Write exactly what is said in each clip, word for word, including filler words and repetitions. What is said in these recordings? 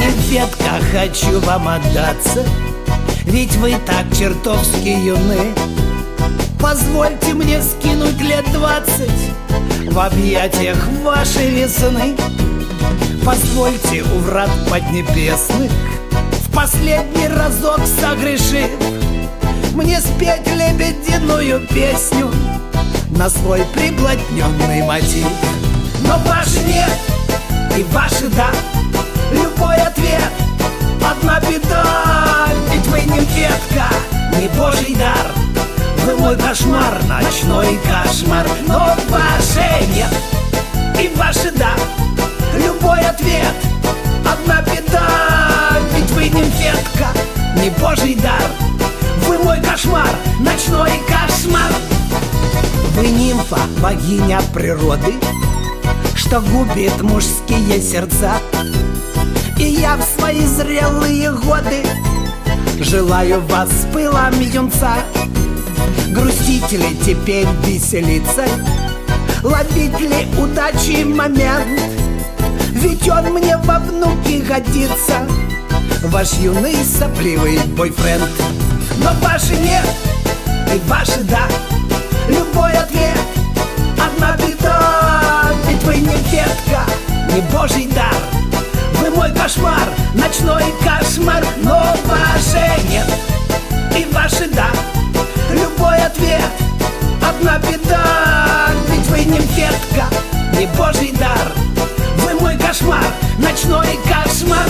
ветка, хочу вам отдаться, ведь вы так чертовски юны. Позвольте мне скинуть лет двадцать в объятиях вашей весны. Позвольте у врат поднебесных, в последний разок согрешив, мне спеть лебединую песню на свой приблотненный мотив. Но ваше нет и ваше да, любой ответ одна беда. Ведь вы не ветка, не божий дар, вы мой кошмар, ночной кошмар. Но ваше нет и ваше да, любой ответ одна беда. Ведь вы не ветка, не божий дар, вы мой кошмар, ночной кошмар. Вы нимфа, богиня природы, что губит мужские сердца. И я в свои зрелые годы желаю вас с пылом юнца. Грустите ли теперь веселиться, ловить ли удачи момент, ведь он мне во внуки годится, ваш юный сопливый бойфренд. Но ваше нет и ваше да, любой ответ одна беда. Ведь вы не ветка, не божий дар, вы мой кошмар, ночной кошмар. Но ваше нет и ваше да, любой ответ одна беда. Ведь вы не ветка, не божий дар, вы мой кошмар, ночной кошмар.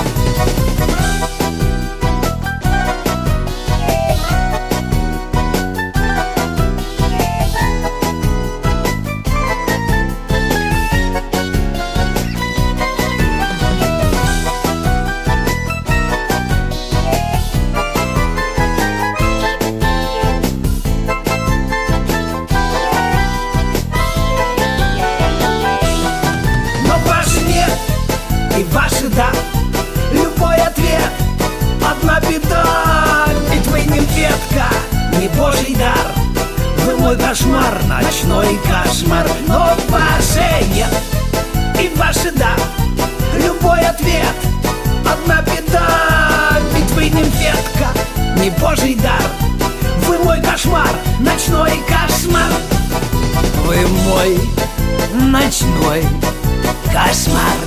И ваше да, любой ответ одна беда. Ведь вы не ветка, не божий дар, вы мой кошмар, ночной кошмар. Но ваше нет и ваше да, любой ответ одна беда. Ведь вы не ветка, не божий дар, вы мой кошмар, ночной кошмар. Вы мой ночной кошмар.